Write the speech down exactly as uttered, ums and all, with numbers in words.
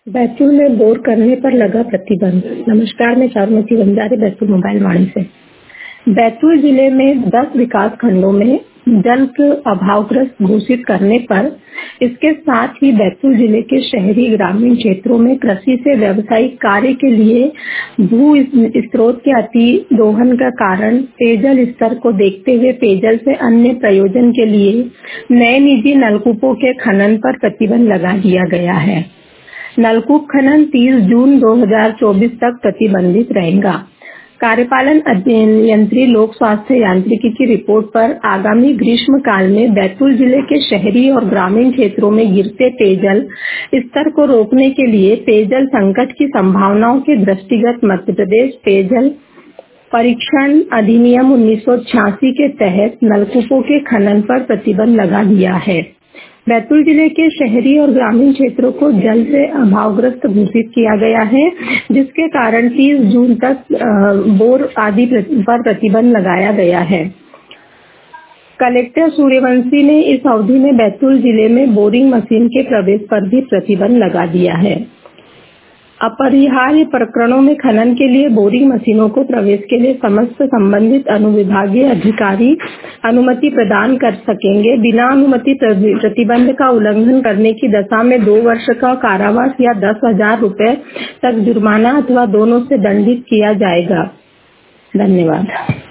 बैतूल में बोर करने पर लगा प्रतिबंध। नमस्कार, मैं चारुमती बंजारे बैतूल मोबाइल वाणी से। बैतूल जिले में दस विकास खंडों में जल अभावग्रस्त घोषित करने पर इसके साथ ही बैतूल जिले के शहरी ग्रामीण क्षेत्रों में कृषि से व्यावसायिक कार्य के लिए भू स्रोत के अतिदोहन का कारण पेयजल स्तर को देखते हुए पेयजल से अन्य प्रयोजन के लिए नए निजी नलकूपों के खनन पर प्रतिबंध लगा दिया गया है। नलकूप खनन तीस जून दो हज़ार चौबीस तक प्रतिबंधित रहेगा। कार्यपालन अभियंत्री लोक स्वास्थ्य यांत्रिकी की रिपोर्ट पर आगामी ग्रीष्म काल में बैतूल जिले के शहरी और ग्रामीण क्षेत्रों में गिरते पेयजल स्तर को रोकने के लिए पेयजल संकट की संभावनाओं के दृष्टिगत मध्य प्रदेश पेयजल परीक्षण अधिनियम उन्नीस सौ छियासी के तहत नलकूपों के खनन पर प्रतिबंध लगा दिया है। बैतूल जिले के शहरी और ग्रामीण क्षेत्रों को जल से अभावग्रस्त घोषित किया गया है, जिसके कारण तीस जून तक बोर आदि पर प्रतिबंध लगाया गया है। कलेक्टर सूर्यवंशी ने इस अवधि में बैतूल जिले में बोरिंग मशीन के प्रवेश पर भी प्रतिबंध लगा दिया है। अपरिहार्य प्रकरणों में खनन के लिए बोरिंग मशीनों को प्रवेश के लिए समस्त संबंधित अनुविभागीय अधिकारी अनुमति प्रदान कर सकेंगे। बिना अनुमति प्रतिबंध का उल्लंघन करने की दशा में दो वर्ष का कारावास या दस हजार रुपए तक जुर्माना अथवा दोनों से दंडित किया जाएगा। धन्यवाद।